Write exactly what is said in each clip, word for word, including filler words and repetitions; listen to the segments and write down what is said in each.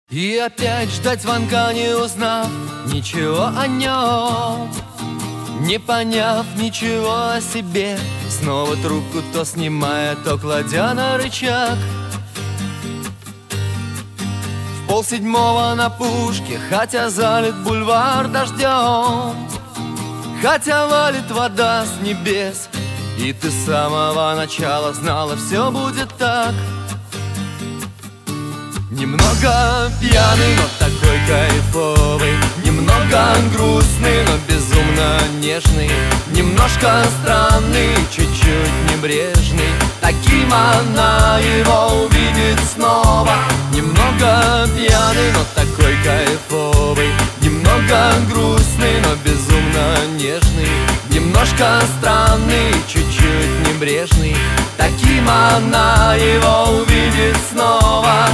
И опять ждать звонка, не узнав ничего о нем, не поняв ничего о себе. Снова трубку то снимая, то кладя на рычаг. В полседьмого на пушке, хотя залит бульвар дождем, хотя валит вода с небес, и ты с самого начала знала, все будет так. Немного пьяный, но такой кайфовый, немного грустный, но безумно нежный, немножко странный, чуть-чуть небрежный. Таким она его увидит снова. Немного пьяный, но такой кайфовый, немного грустный, но безумно нежный, немножко странный, чуть-чуть небрежный. Таким она его увидит снова.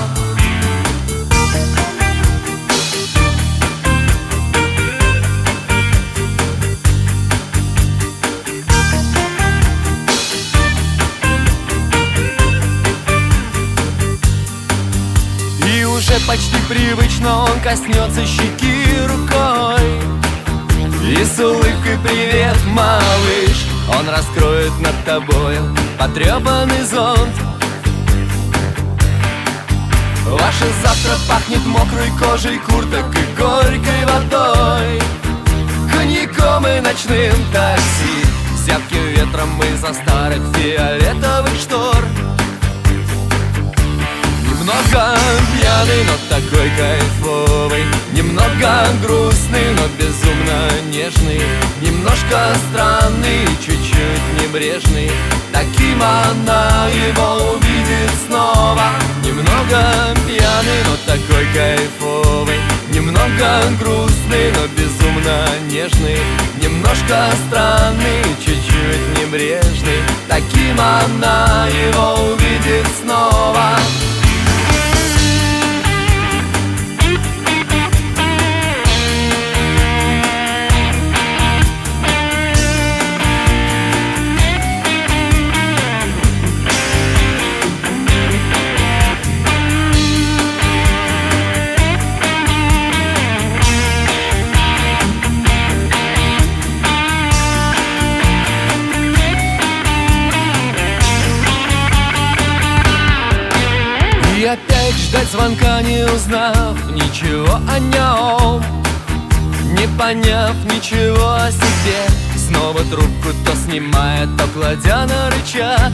Уже почти привычно он коснется щеки рукой и с улыбкой «Привет, малыш!» он раскроет над тобою потрепанный зонт. Ваше завтра пахнет мокрой кожей курток и горькой водой, коньяком и ночным такси, зябким ветром из-за старых фиолетовых штор. Немного пьяный, но такой кайфовый, немного грустный, но безумно нежный, немножко странный, чуть-чуть небрежный. Таким она его увидит снова. Немного пьяный, но такой кайфовый, немного грустный, но безумно нежный, немножко странный, чуть-чуть небрежный. Таким она его увидит снова. И опять ждать звонка, не узнав ничего о нем, не поняв ничего о себе. Снова трубку то снимая, то кладя на рычаг.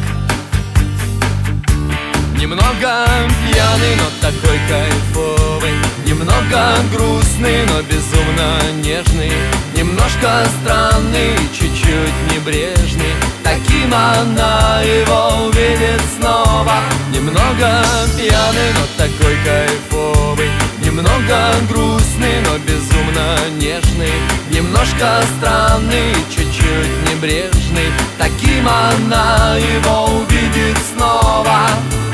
Немного пьяный, но такой кайфовый, немного грустный, но безумно нежный, немножко странный, чуть-чуть небрежный. Таким она его увидит снова. Немного пьяный, но такой кайфовый, немного грустный, но безумно нежный, немножко странный, чуть-чуть небрежный. Таким она его увидит снова.